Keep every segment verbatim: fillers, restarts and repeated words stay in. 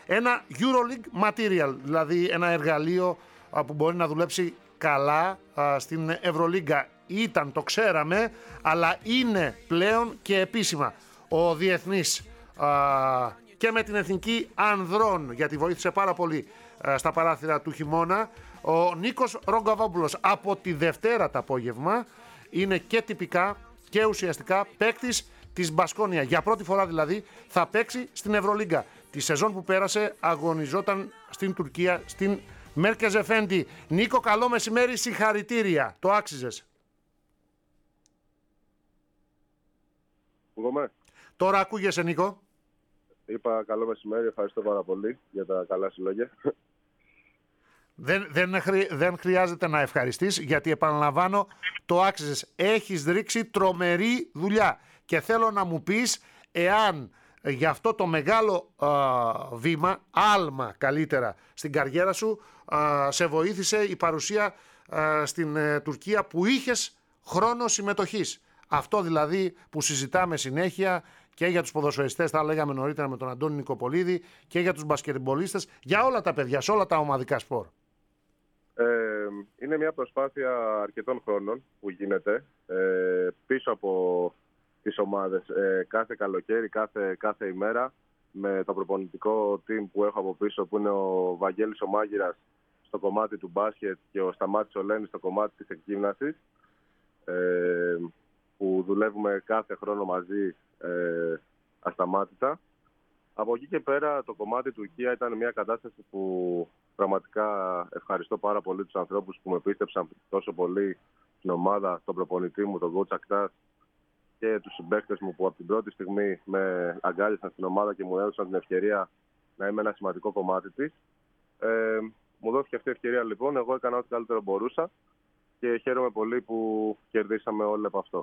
Ένα EuroLeague material, δηλαδή ένα εργαλείο α, που μπορεί να δουλέψει καλά α, στην Ευρωλίγκα. Ήταν, το ξέραμε, αλλά είναι πλέον και επίσημα. Ο διεθνής α, και με την εθνική ανδρών, γιατί βοήθησε πάρα πολύ α, στα παράθυρα του χειμώνα, ο Νίκος Ρογκαβόπουλος από τη Δευτέρα το απόγευμα είναι και τυπικά και ουσιαστικά παίκτης της Μπασκόνια. Για πρώτη φορά δηλαδή θα παίξει στην Ευρωλίγκα. Τη σεζόν που πέρασε αγωνιζόταν στην Τουρκία, στην Μέρκεζ Εφέντη. Νίκο, καλό μεσημέρι, συγχαρητήρια. Το άξιζες. Ακούγομαι. Τώρα ακούγεσαι, Νίκο. Είπα καλό μεσημέρι, ευχαριστώ πάρα πολύ για τα καλά σου λόγια. Δεν, δεν, χρει, δεν χρειάζεται να ευχαριστείς, γιατί επαναλαμβάνω, το άξιζες. Έχεις ρίξει τρομερή δουλειά και θέλω να μου πεις εάν για αυτό το μεγάλο α, βήμα, άλμα καλύτερα στην καριέρα σου, α, σε βοήθησε η παρουσία α, στην ε, Τουρκία που είχες χρόνο συμμετοχής. Αυτό δηλαδή που συζητάμε συνέχεια και για τους ποδοσφαιριστές, τα λέγαμε νωρίτερα με τον Αντώνη Νικοπολίδη, και για τους μπασκετμπολίστες, για όλα τα παιδιά, σε όλα τα ομαδικά σπορ. Ε, είναι μια προσπάθεια αρκετών χρόνων που γίνεται ε, πίσω από τις ομάδες ε, κάθε καλοκαίρι, κάθε, κάθε ημέρα, με το προπονητικό team που έχω από πίσω, που είναι ο Βαγγέλης ο Μάγειρας στο κομμάτι του μπάσκετ και ο Σταμάτης ο Λένης στο κομμάτι της εκγύμνασης, ε, που δουλεύουμε κάθε χρόνο μαζί ε, ασταμάτητα. Από εκεί και πέρα το κομμάτι Τουρκία ήταν μια κατάσταση που πραγματικά ευχαριστώ πάρα πολύ τους ανθρώπους που με πίστεψαν τόσο πολύ στην ομάδα, τον προπονητή μου, τον coach Ακτάς, και τους συμπαίκτες μου που από την πρώτη στιγμή με αγκάλιασαν στην ομάδα και μου έδωσαν την ευκαιρία να είμαι ένα σημαντικό κομμάτι της. Ε, μου δόθηκε αυτή η ευκαιρία λοιπόν, εγώ έκανα ό,τι καλύτερο μπορούσα και χαίρομαι πολύ που κερδίσαμε όλοι από αυτό.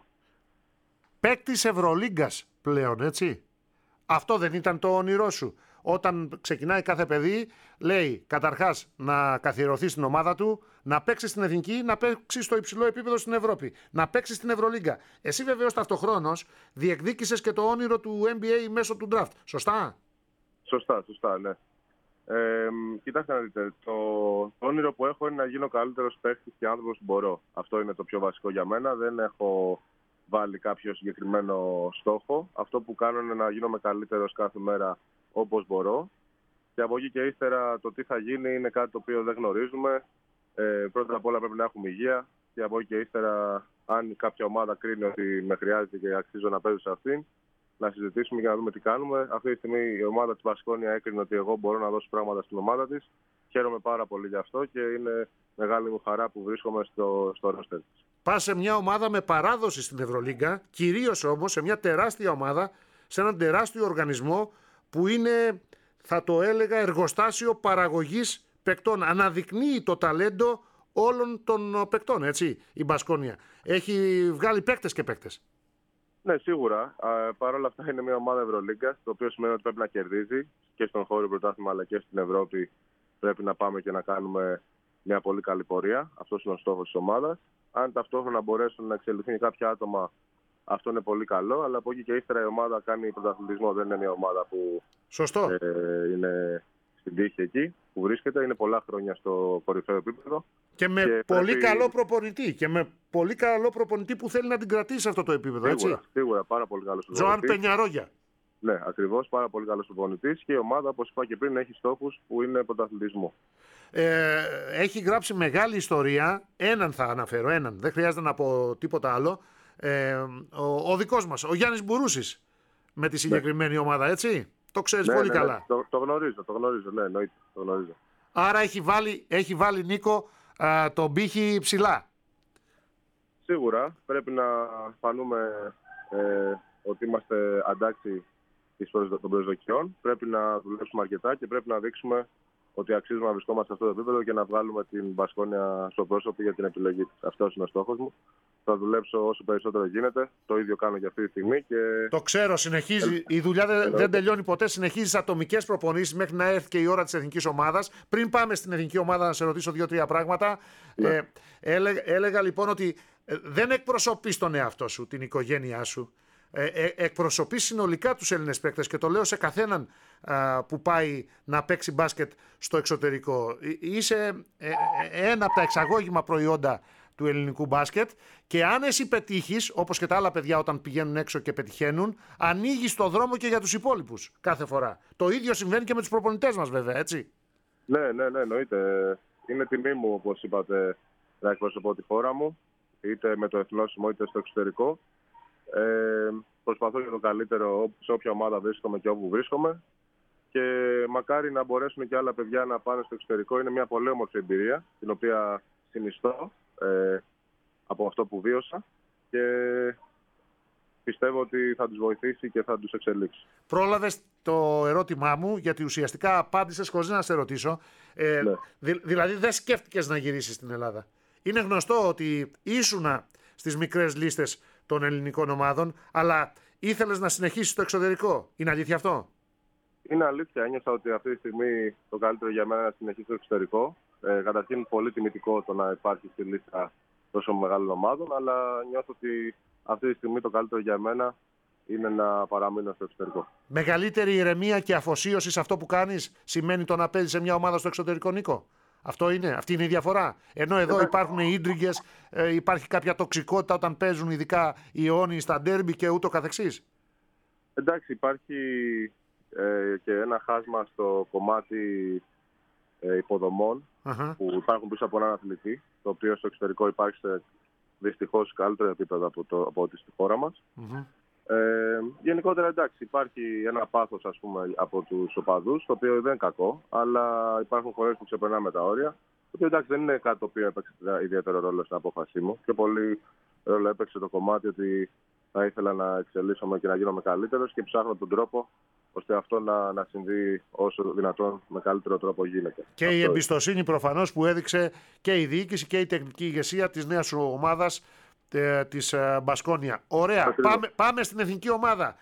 Παίκτης Ευρωλίγκας πλέον, έτσι. Αυτό δεν ήταν το όνειρό σου? Όταν ξεκινάει κάθε παιδί, λέει καταρχάς να καθιερωθεί στην ομάδα του, να παίξει στην εθνική, να παίξει στο υψηλό επίπεδο στην Ευρώπη, να παίξει στην Ευρωλίγκα. Εσύ βεβαίως ταυτοχρόνως διεκδίκησες και το όνειρο του N B A μέσω του draft. Σωστά? Σωστά, σωστά, ναι. Ε, κοιτάξτε να δείτε, το, το όνειρο που έχω είναι να γίνω καλύτερος παίκτης και άνθρωπος που μπορώ. Αυτό είναι το πιο βασικό για μένα. Δεν έχω βάλει κάποιο συγκεκριμένο στόχο. Αυτό που κάνω είναι να γίνομαι καλύτερος κάθε μέρα όπως μπορώ. Και από εκεί και ύστερα το τι θα γίνει είναι κάτι το οποίο δεν γνωρίζουμε. Ε, πρώτα απ' όλα πρέπει να έχουμε υγεία. Και από εκεί και ύστερα, αν κάποια ομάδα κρίνει ότι με χρειάζεται και αξίζω να παίζω σε αυτήν, να συζητήσουμε και να δούμε τι κάνουμε. Αυτή τη στιγμή η ομάδα της Μπασκόνια έκρινε ότι εγώ μπορώ να δώσω πράγματα στην ομάδα της. Χαίρομαι πάρα πολύ γι' αυτό και είναι μεγάλη μου χαρά που βρίσκομαι στο, στο ρόστερ της. Πας σε μια ομάδα με παράδοση στην Ευρωλίγκα, κυρίως όμως σε μια τεράστια ομάδα, σε έναν τεράστιο οργανισμό που είναι, θα το έλεγα, εργοστάσιο παραγωγής παικτών. Αναδεικνύει το ταλέντο όλων των παικτών, έτσι, η Μπασκόνια. Έχει βγάλει παίκτες και παίκτες. Ναι, σίγουρα. Παρ' όλα αυτά είναι μια ομάδα Ευρωλίγκας, το οποίο σημαίνει ότι πρέπει να κερδίζει και στον χώρο πρωτάθλημα αλλά και στην Ευρώπη. Πρέπει να πάμε και να κάνουμε μια πολύ καλή πορεία. Αυτός είναι ο στόχος της ομάδας. Αν ταυτόχρονα μπορέσουν να εξελιχθούν κάποια άτομα, αυτό είναι πολύ καλό. Αλλά από εκεί και ύστερα η ομάδα κάνει πρωταθλητισμό. Δεν είναι μια ομάδα που Σωστό. Ε, είναι στην τύχη εκεί που βρίσκεται. Είναι πολλά χρόνια στο κορυφαίο επίπεδο. Και με και πολύ πρέπει... καλό προπονητή. Και με πολύ καλό προπονητή που θέλει να την κρατήσει σε αυτό το επίπεδο. Σίγουρα, έτσι. Σίγουρα, πάρα πολύ καλό προπονητή. Ζωάν Πενιαρόγια. Ναι, ακριβώς, πάρα πολύ καλό προπονητής και η ομάδα, όπως είπα και πριν, έχει στόχους που είναι πρωταθλητισμό. Ε, έχει γράψει μεγάλη ιστορία. Έναν θα αναφέρω, έναν. Δεν χρειάζεται να πω τίποτα άλλο. Ε, ο, ο δικός μας, ο Γιάννης Μπουρούσης, με τη συγκεκριμένη ναι. ομάδα, έτσι. Το ξέρεις ναι, πολύ ναι, καλά. Ναι, το, το γνωρίζω, το γνωρίζω, ναι, εννοείται, το γνωρίζω. Άρα έχει βάλει, έχει βάλει Νίκο, α, τον πύχη ψηλά. Σίγουρα, πρέπει να φανούμε ε, ότι είμαστε αντάξει των προσδοκιών. Πρέπει να δουλέψουμε αρκετά και πρέπει να δείξουμε ότι αξίζουμε να βρισκόμαστε σε αυτό το επίπεδο και να βγάλουμε την Μπασκόνια στο πρόσωπο για την επιλογή της. Αυτός είναι ο στόχος μου. Θα δουλέψω όσο περισσότερο γίνεται. Το ίδιο κάνω για αυτή τη στιγμή. Και... Το ξέρω, συνεχίζει. Η δουλειά δεν, δεν τελειώνει ποτέ. Συνεχίζει ατομικές προπονήσεις μέχρι να έρθει και η ώρα της εθνικής ομάδας. Πριν πάμε στην εθνική ομάδα, να σε ρωτήσω δύο-τρία πράγματα. Ναι. Ε, έλεγα, έλεγα λοιπόν ότι δεν εκπροσωπείς τον εαυτό σου, την οικογένειά σου. ε, ε, εκπροσωπείς συνολικά τους Έλληνες παίκτες και το λέω σε καθέναν α, που πάει να παίξει μπάσκετ στο εξωτερικό. Είσαι ε, ε, ένα από τα εξαγώγημα προϊόντα του ελληνικού μπάσκετ και αν εσύ πετύχεις, όπως και τα άλλα παιδιά όταν πηγαίνουν έξω και πετυχαίνουν, ανοίγεις το δρόμο και για τους υπόλοιπους κάθε φορά. Το ίδιο συμβαίνει και με τους προπονητές μας βέβαια, έτσι. Ναι, ναι, ναι, εννοείται. Είναι τιμή μου, όπως είπατε, να εκπροσωπώ τη χώρα μου, είτε με το εθνόσημο είτε στο εξωτερικό. Ε, προσπαθώ για το καλύτερο σε όποια ομάδα βρίσκομαι και όπου βρίσκομαι. Και μακάρι να μπορέσουν και άλλα παιδιά να πάνε στο εξωτερικό. Είναι μια πολύ όμορφη εμπειρία, την οποία συνιστώ ε, από αυτό που βίωσα. Και πιστεύω ότι θα τους βοηθήσει και θα τους εξελίξει. Πρόλαβες το ερώτημά μου, γιατί ουσιαστικά απάντησες χωρίς να σε ρωτήσω. Ε, ναι. δη, δηλαδή δεν σκέφτηκες να γυρίσεις στην Ελλάδα. Είναι γνωστό ότι ήσουνα στις μικρές λίστες των ελληνικών ομάδων, αλλά ήθελες να συνεχίσεις στο εξωτερικό. Είναι αλήθεια αυτό? Είναι αλήθεια. Ένιωσα ότι αυτή τη στιγμή το καλύτερο για μένα είναι να συνεχίσω στο εξωτερικό. Ε, καταρχήν πολύ τιμητικό το να υπάρχει στη λίστα τόσο μεγάλων ομάδων, αλλά νιώθω ότι αυτή τη στιγμή το καλύτερο για μένα είναι να παραμείνω στο εξωτερικό. Μεγαλύτερη ηρεμία και αφοσίωση σε αυτό που κάνεις σημαίνει το να παίζεις σε μια ομάδα στο εξωτερικό, Νίκο? Αυτό είναι, αυτή είναι η διαφορά. Ενώ εδώ υπάρχουν οι ίντριγκες, ε, υπάρχει κάποια τοξικότητα όταν παίζουν ειδικά οι αιώνιοι στα ντέρμπι και ούτω καθεξής. Εντάξει, υπάρχει ε, και ένα χάσμα στο κομμάτι ε, υποδομών uh-huh. που υπάρχουν πίσω από έναν αθλητή, το οποίο στο εξωτερικό υπάρχει σε δυστυχώς καλύτερο επίπεδο από, το, από ό,τι στη χώρα μας. Mm-hmm. Ε, γενικότερα εντάξει, υπάρχει ένα πάθος ας πούμε από τους οπαδούς, το οποίο δεν είναι κακό, αλλά υπάρχουν φορές που ξεπερνάμε τα όρια, το οποίο εντάξει δεν είναι κάτι το οποίο έπαιξε ιδιαίτερο ρόλο στην απόφασή μου. Πιο πολύ ρόλο έπαιξε το κομμάτι ότι θα ήθελα να εξελίσσομαι και να γίνομαι καλύτερος και ψάχνω τον τρόπο ώστε αυτό να, να συμβεί όσο δυνατόν με καλύτερο τρόπο γίνεται. Και αυτό η εμπιστοσύνη προφανώς που έδειξε και η διοίκηση και η τεχνική ηγεσία της νέας σου ομάδας, ε, της ε, Μπασκόνια. Ωραία, πάμε, πάμε στην εθνική ομάδα.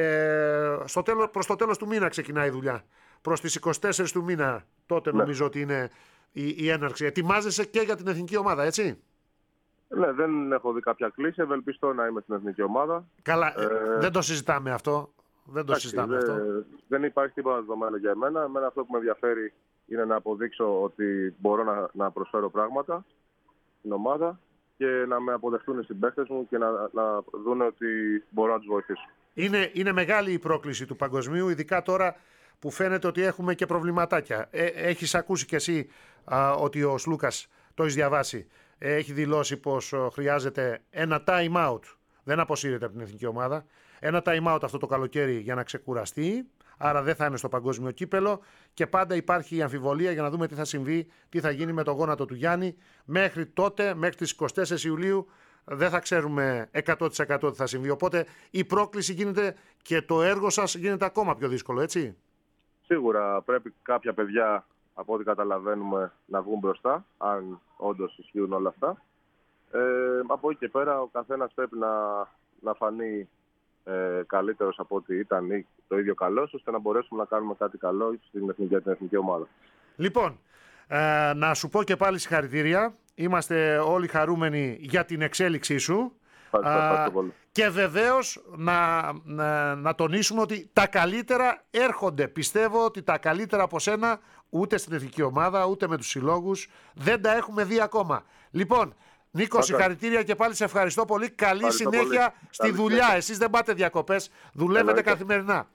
Ε, στο τέλος, προς το τέλος του μήνα ξεκινάει η δουλειά. Προς τις είκοσι τέσσερις του μήνα, τότε ναι. νομίζω ότι είναι η, η έναρξη. Ετοιμάζεσαι και για την εθνική ομάδα, έτσι? Ναι, δεν έχω δει κάποια κλίση. Ευελπιστώ να είμαι στην εθνική ομάδα. Καλά, ε, δεν το συζητάμε αυτό. Δεν το εντάξει, συζητάμε δε, αυτό. Δεν υπάρχει τίποτα δεδομένο για εμένα. Εμένα αυτό που με ενδιαφέρει είναι να αποδείξω ότι μπορώ να, να προσφέρω πράγματα στην ομάδα και να με αποδεχτούν οι συμπαίκτες μου και να, να δουν ότι μπορώ να τους βοηθήσω. Είναι, είναι μεγάλη η πρόκληση του παγκοσμίου, ειδικά τώρα που φαίνεται ότι έχουμε και προβληματάκια. Ε, έχεις ακούσει κι εσύ α, ότι ο Σλούκας, το έχεις διαβάσει, έχει δηλώσει πως χρειάζεται ένα time out. Δεν αποσύρεται από την εθνική ομάδα. Ένα time out αυτό το καλοκαίρι για να ξεκουραστεί. Άρα δεν θα είναι στο παγκόσμιο κύπελο. Και πάντα υπάρχει η αμφιβολία για να δούμε τι θα συμβεί, τι θα γίνει με το γόνατο του Γιάννη. Μέχρι τότε, μέχρι τις εικοστή τέταρτη Ιουλίου, δεν θα ξέρουμε εκατό τοις εκατό τι θα συμβεί. Οπότε η πρόκληση γίνεται και το έργο σας γίνεται ακόμα πιο δύσκολο, έτσι? Σίγουρα πρέπει κάποια παιδιά, από ό,τι καταλαβαίνουμε, να βγουν μπροστά, αν όντως ισχύουν όλα αυτά. Ε, από εκεί και πέρα ο καθένας πρέπει να, να φανεί ε, καλύτερος από ό,τι ήταν ή το ίδιο καλός, ώστε να μπορέσουμε να κάνουμε κάτι καλό στην εθνική, την εθνική ομάδα. Λοιπόν, ε, να σου πω και πάλι συγχαρητήρια. Είμαστε όλοι χαρούμενοι για την εξέλιξή σου. Ευχαριστώ πολύ. Και βεβαίως να, να, να τονίσουμε ότι τα καλύτερα έρχονται. Πιστεύω ότι τα καλύτερα από σένα ούτε στην εθνική ομάδα, ούτε με τους συλλόγους δεν τα έχουμε δει ακόμα. Λοιπόν, Νίκο, συγχαρητήρια και πάλι σε ευχαριστώ πολύ. Καλή ευχαριστώ συνέχεια πολύ. στη Καλή δουλειά. συνέχεια. Εσείς δεν πάτε διακοπές, δουλεύετε καθημερινά.